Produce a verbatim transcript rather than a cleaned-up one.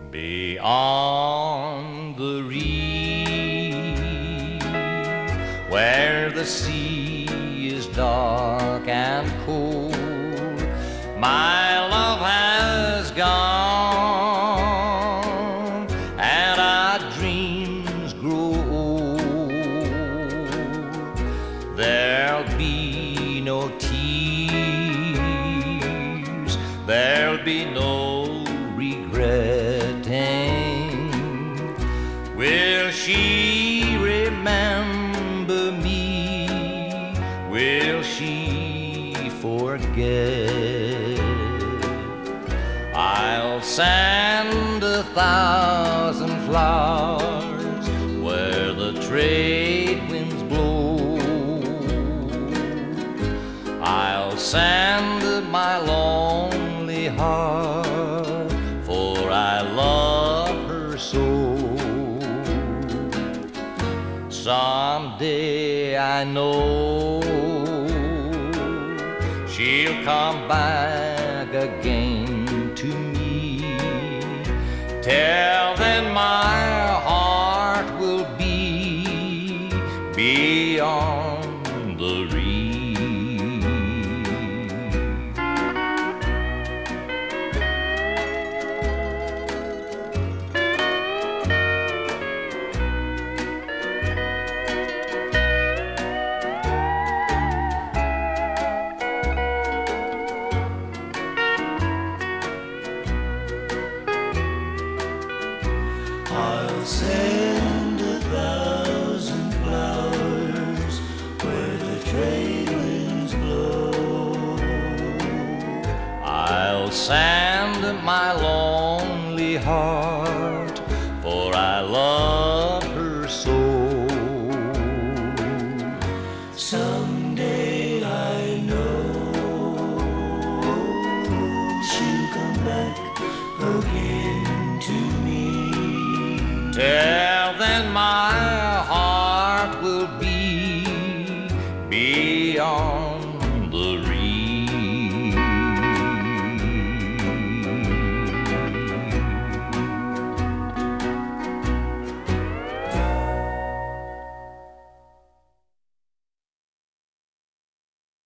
Beyond the reef, where the sea is dark and cold, my love has gone, and our dreams grow old. There'll be no tears, there'll be no regretting. Will she remember me? Will she forget? I'll send a thousand flowers where the trade winds blow. I'll send my lonely heart, for I love her so. Someday I know she'll come back again to me. Till then my heart will be beyond the reef. I'll send a thousand flowers where the trade winds blow. I'll send my lonely heart, for I love her so. Someday I know she'll come back again to me. Tell